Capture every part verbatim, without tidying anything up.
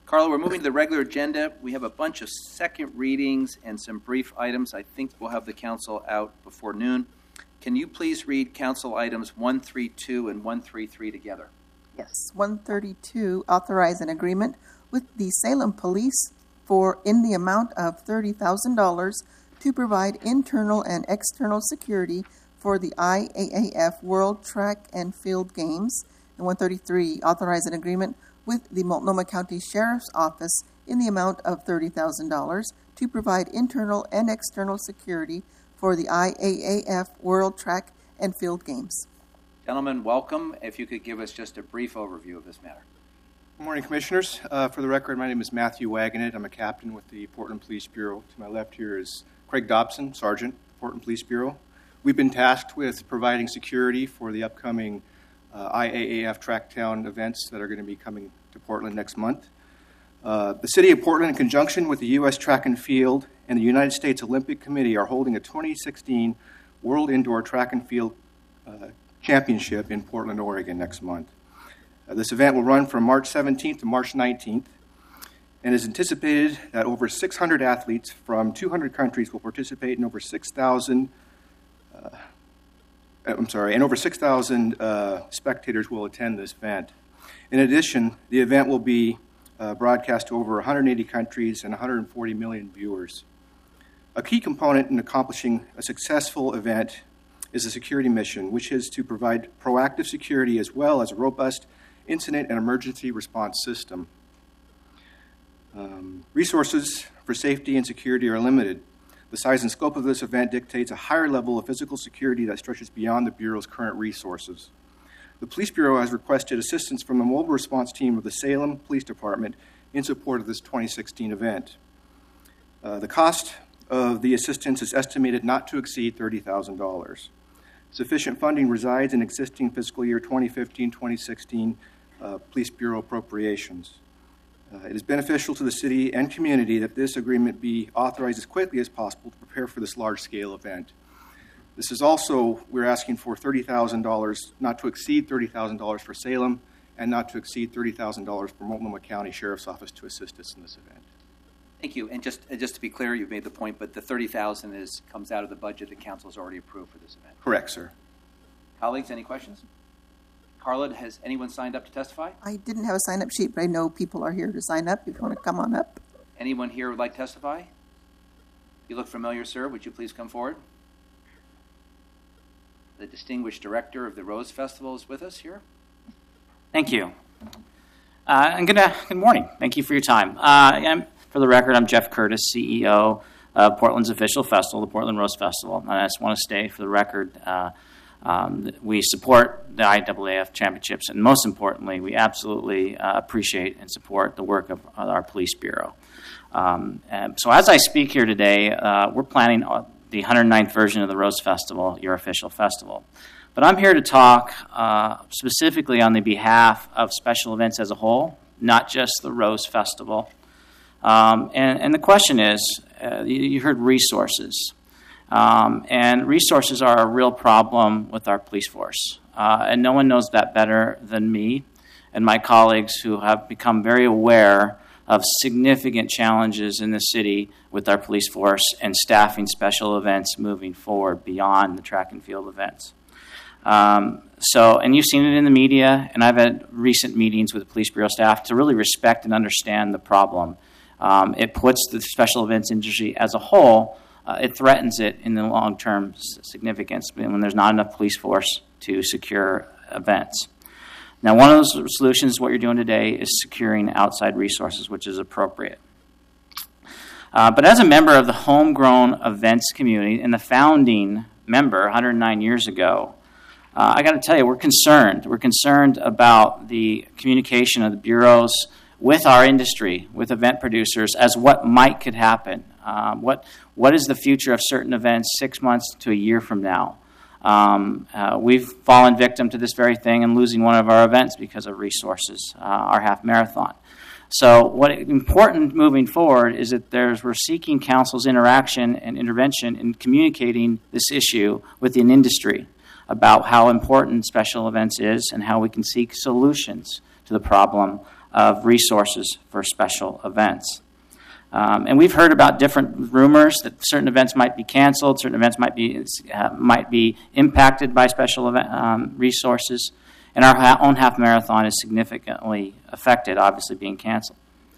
Carla, we're moving to the regular agenda. We have a bunch of second readings and some brief items. I think we'll have the council out before noon. Can you please read council items one thirty-two and one thirty-three together? Yes. one thirty-two, authorize an agreement with the Salem Police for in the amount of thirty thousand dollars to provide internal and external security for the I A A F World Track and Field Games. And one thirty-three, authorize an agreement with the Multnomah County Sheriff's Office in the amount of thirty thousand dollars to provide internal and external security for the I A A F World Track and Field Games. Gentlemen, welcome. If you could give us just a brief overview of this matter. Good morning, Commissioners. Uh, for the record, my name is Matthew Wagonet. I'm a captain with the Portland Police Bureau. To my left here is Craig Dobson, Sergeant, Portland Police Bureau. We've been tasked with providing security for the upcoming uh, I A A F Tracktown events that are going to be coming to Portland next month. Uh, the City of Portland, in conjunction with the U S Track and Field and the United States Olympic Committee, are holding a twenty sixteen World Indoor Track and Field uh, Championship in Portland, Oregon next month. Uh, this event will run from March seventeenth to March nineteenth, and is anticipated that over six hundred athletes from two hundred countries will participate, and over six thousand uh, I'm sorry, and over six thousand uh, spectators will attend this event. In addition, the event will be uh, broadcast to over one hundred eighty countries and one hundred forty million viewers. A key component in accomplishing a successful event is a security mission, which is to provide proactive security as well as a robust incident and emergency response system. Um, resources for safety and security are limited. The size and scope of this event dictates a higher level of physical security that stretches beyond the Bureau's current resources. The Police Bureau has requested assistance from the mobile response team of the Salem Police Department in support of this twenty sixteen event. Uh, the cost of the assistance is estimated not to exceed thirty thousand dollars. Sufficient funding resides in existing fiscal year twenty fifteen twenty sixteen uh, Police Bureau appropriations. Uh, it is beneficial to the city and community that this agreement be authorized as quickly as possible to prepare for this large-scale event. This is also, we're asking for thirty thousand dollars, not to exceed thirty thousand dollars for Salem, and not to exceed thirty thousand dollars for Multnomah County Sheriff's Office to assist us in this event. Thank you. And just just to be clear, you've made the point, but the thirty thousand dollars is comes out of the budget the council has already approved for this event. Correct, sir. Colleagues, any questions? Carla, has anyone signed up to testify? I didn't have a sign-up sheet, but I know people are here to sign up. If you want to come on up. Anyone here would like to testify? You look familiar, sir. Would you please come forward? The distinguished director of the Rose Festival is with us here. Thank you. Uh, and good, uh, good morning. Thank you for your time. Uh, I'm, for the record, I'm Jeff Curtis, C E O of Portland's official festival, the Portland Rose Festival. And I just want to state, for the record, uh, um, we support the I A A F championships, and most importantly, we absolutely uh, appreciate and support the work of, of our police bureau. Um, and so as I speak here today, uh, we're planning the one hundred ninth version of the Rose Festival, your official festival. But I'm here to talk uh, specifically on the behalf of special events as a whole, not just the Rose Festival. Um, and, and the question is, uh, you, you heard resources. Um, and resources are a real problem with our police force. Uh, and no one knows that better than me and my colleagues who have become very aware of significant challenges in the city with our police force and staffing special events moving forward beyond the track and field events. Um, so, and you've seen it in the media, and I've had recent meetings with the Police Bureau staff to really respect and understand the problem. Um, it puts the special events industry as a whole, uh, it threatens it in the long-term significance when there's not enough police force to secure events. Now, one of those solutions, what you're doing today, is securing outside resources, which is appropriate. Uh, but as a member of the homegrown events community and the founding member one hundred nine years ago, uh, I got to tell you, we're concerned. We're concerned about the communication of the bureaus with our industry, with event producers, as what might could happen. Um, what what is the future of certain events six months to a year from now? Um, uh, we've fallen victim to this very thing and losing one of our events because of resources, uh, our half marathon. So what important moving forward is that there's we're seeking council's interaction and intervention in communicating this issue with an industry about how important special events is and how we can seek solutions to the problem of resources for special events. Um, and we've heard about different rumors that certain events might be canceled, certain events might be uh, might be impacted by special event um, resources, and our ha- own half marathon is significantly affected, obviously being canceled.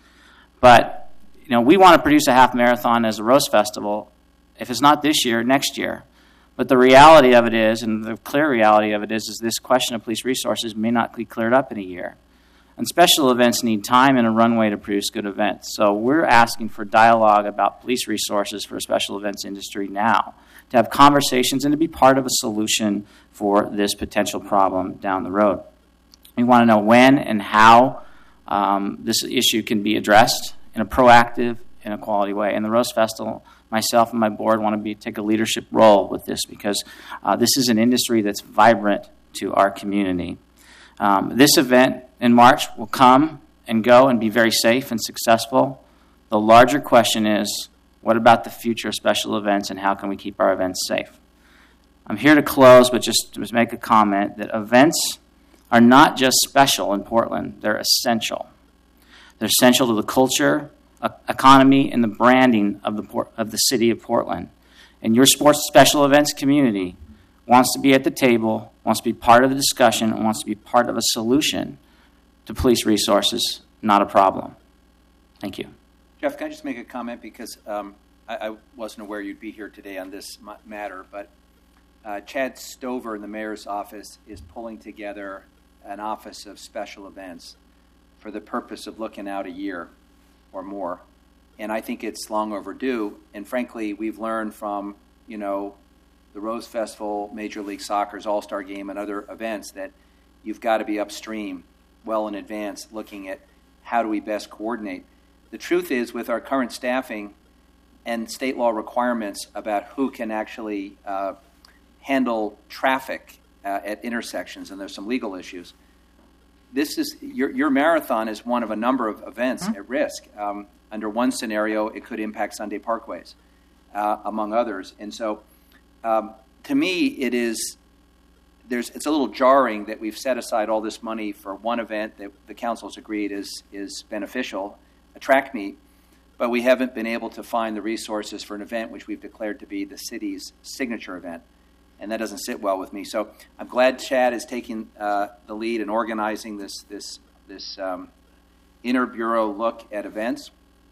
But you know, we want to produce a half marathon as a Rose Festival. If it's not this year, next year. But the reality of it is, and the clear reality of it is, is this question of police resources may not be cleared up in a year. And special events need time and a runway to produce good events. So we're asking for dialogue about police resources for a special events industry now, to have conversations and to be part of a solution for this potential problem down the road. We want to know when and how um, this issue can be addressed in a proactive and a quality way. And the Rose Festival, myself and my board want to be take a leadership role with this because uh, this is an industry that's vibrant to our community. Um, this event in March will come and go and be very safe and successful. The larger question is, what about the future of special events and how can we keep our events safe? I'm here to close, but just to make a comment that events are not just special in Portland, they're essential. They're essential to the culture, e- economy, and the branding of the port- of the city of Portland. And your sports special events community wants to be at the table, wants to be part of the discussion, and wants to be part of a solution to police resources, not a problem. Thank you. Jeff, can I just make a comment? Because um, I, I wasn't aware you'd be here today on this m- matter, but uh, Chad Stover in the mayor's office is pulling together an office of special events for the purpose of looking out a year or more. And I think it's long overdue. And frankly, we've learned from, you know, the Rose Festival, Major League Soccer's All-Star Game, and other events that you've got to be upstream well in advance looking at how do we best coordinate. The truth is, with our current staffing and state law requirements about who can actually uh, handle traffic uh, at intersections, and there's some legal issues, this is your, your marathon is one of a number of events mm-hmm. at risk. Um, under one scenario, it could impact Sunday Parkways, uh, among others. And so Um, to me, it is there's it's a little jarring that we've set aside all this money for one event that the council's agreed is is beneficial, a track meet, but we haven't been able to find the resources for an event which we've declared to be the city's signature event, and that doesn't sit well with me. So I'm glad Chad is taking uh, the lead in organizing this this this um, inter-bureau look at events.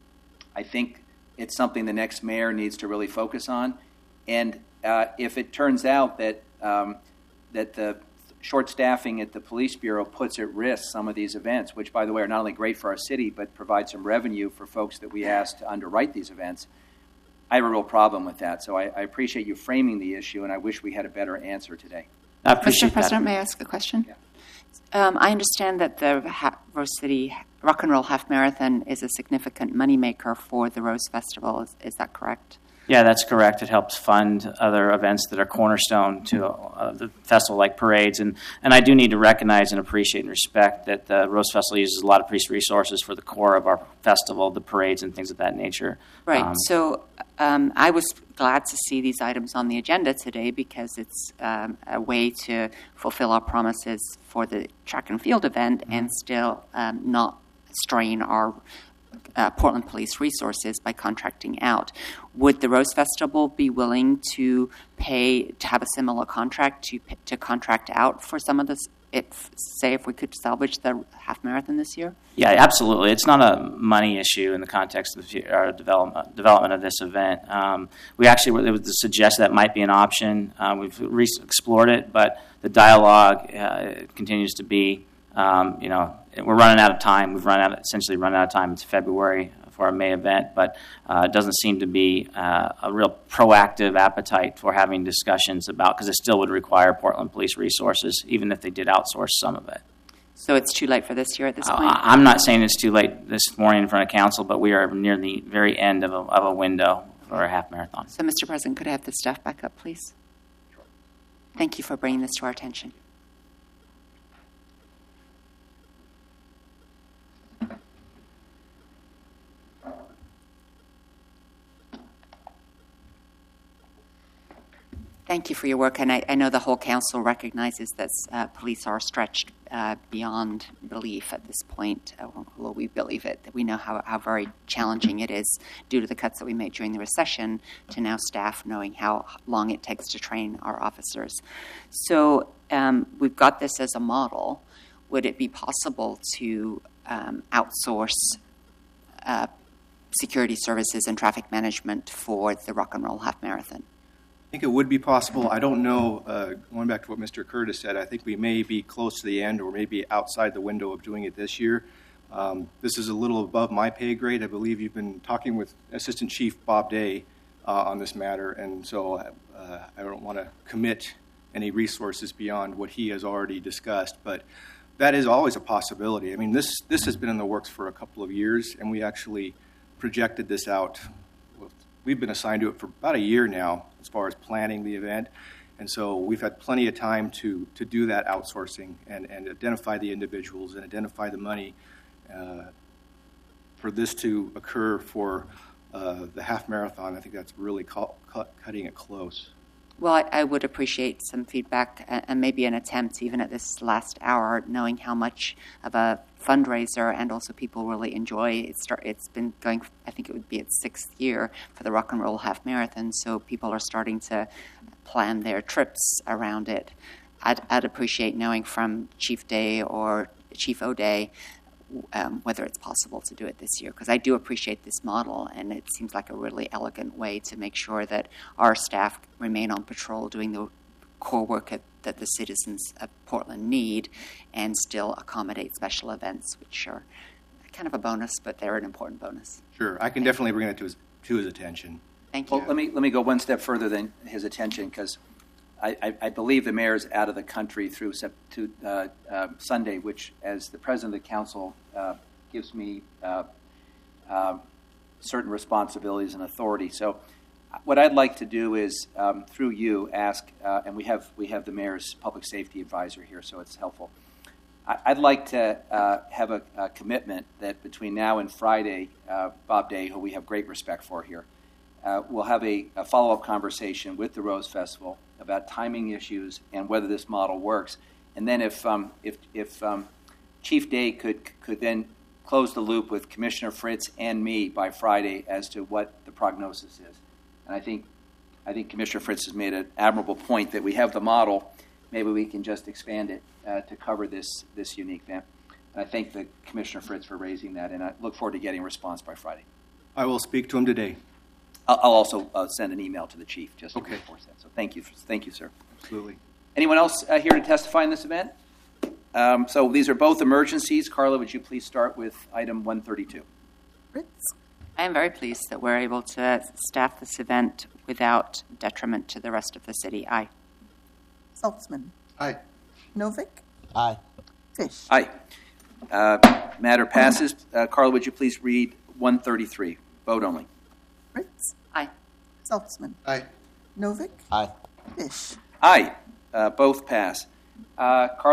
I think it's something the next mayor needs to really focus on, and Uh, if it turns out that um, that the short staffing at the police bureau puts at risk some of these events, which, by the way, are not only great for our city but provide some revenue for folks that we ask to underwrite these events, I have a real problem with that. So I, I appreciate you framing the issue, and I wish we had a better answer today. I appreciate Mister President, that. may I ask a question? Yeah. Um, I understand that the ha- Rose City Rock and Roll Half Marathon is a significant moneymaker for the Rose Festival. Is, is that correct? Yeah, that's correct. It helps fund other events that are cornerstone to uh, the festival, like parades. And, and I do need to recognize and appreciate and respect that the Rose Festival uses a lot of police resources for the core of our festival, the parades and things of that nature. Right. Um, so um, I was glad to see these items on the agenda today because it's um, a way to fulfill our promises for the track and field event mm-hmm. and still um, not strain our Uh, Portland Police resources by contracting out. Would the Rose Festival be willing to pay to have a similar contract to to contract out for some of this? If say if we could salvage the half marathon this year? Yeah, absolutely. It's not a money issue in the context of the, our development development of this event. Um, we actually were able to suggest that might be an option. Uh, we've re- explored it, but the dialogue uh, continues to be. Um, you know, we're running out of time. We've run out, essentially run out of time. It's February for our May event, but uh, it doesn't seem to be uh, a real proactive appetite for having discussions about, because it still would require Portland Police resources, even if they did outsource some of it. So it's too late for this year at this point? Uh, I'm not saying it's too late this morning in front of council, but we are near the very end of a, of a window for a half marathon. So, Mister President, could I have the staff back up, please? Sure. Thank you for bringing this to our attention. Thank you for your work, and I, I know the whole council recognizes that uh, police are stretched uh, beyond belief at this point. Uh, possible. We believe it. We know how, how very challenging it is due to the cuts that we made during the recession to now staff knowing how long it takes to train our officers. So um, we've got this as a model. Would it be possible to um, outsource uh, security services and traffic management for the Rock and Roll Half Marathon? I think it would be possible. I don't know, uh, going back to what Mister Curtis said, I think we may be close to the end or maybe outside the window of doing it this year. Um, this is a little above my pay grade. I believe you've been talking with Assistant Chief Bob Day uh, on this matter, and so uh, I don't want to commit any resources beyond what he has already discussed, but that is always a possibility. I mean, this, this has been in the works for a couple of years, and we actually projected this out. We've been assigned to it for about a year now as far as planning the event. And so we've had plenty of time to, to do that outsourcing and, and identify the individuals and identify the money uh, for this to occur for uh, the half marathon. I think that's really cu- cu- cutting it close. Well, I, I would appreciate some feedback and, and maybe an attempt, even at this last hour, knowing how much of a fundraiser and also people really enjoy it. Start, it's been going, I think it would be its sixth year for the Rock and Roll Half Marathon, so people are starting to plan their trips around it. I'd, I'd appreciate knowing from Chief Day or Chief O'Day Um, whether it's possible to do it this year, because I do appreciate this model, and it seems like a really elegant way to make sure that our staff remain on patrol doing the core work at, that the citizens of Portland need and still accommodate special events, which are kind of a bonus, but they're an important bonus. Sure, I can definitely bring that to his, to his attention. Thank you. Well, let me let me go one step further than his attention, because I, I, I believe the mayor's out of the country through sep- to, uh, uh, Sunday, which, as the president of the council, uh, gives me uh, uh, certain responsibilities and authority. So, what I'd like to do is, um, through you, ask, uh, and we have we have the mayor's public safety advisor here, so it's helpful. I, I'd like to uh, have a, a commitment that between now and Friday, uh, Bob Day, who we have great respect for here, uh, we'll have a, a follow-up conversation with the Rose Festival about timing issues and whether this model works. And then if um, if, if um, Chief Day could could then close the loop with Commissioner Fritz and me by Friday as to what the prognosis is. And I think I think Commissioner Fritz has made an admirable point that we have the model. Maybe we can just expand it uh, to cover this this unique event. And I thank the Commissioner Fritz for raising that, and I look forward to getting a response by Friday. I will speak to him today. I'll, I'll also uh, send an email to the chief just to Okay. reinforce that. So thank you, thank you, sir. Absolutely. Anyone else uh, here to testify in this event? Um, so these are both emergencies. Carla, would you please start with item one thirty-two? Fritz, I am very pleased that we're able to staff this event without detriment to the rest of the city. Aye. Saltzman, Aye. Novick, Aye. Fish. Aye. Uh, matter passes. Uh, Carla, would you please read one thirty-three? Vote only. Fritz, Aye. Saltzman, Aye. Novick, Aye. Fish. Aye. Uh, both pass. Uh, Carla,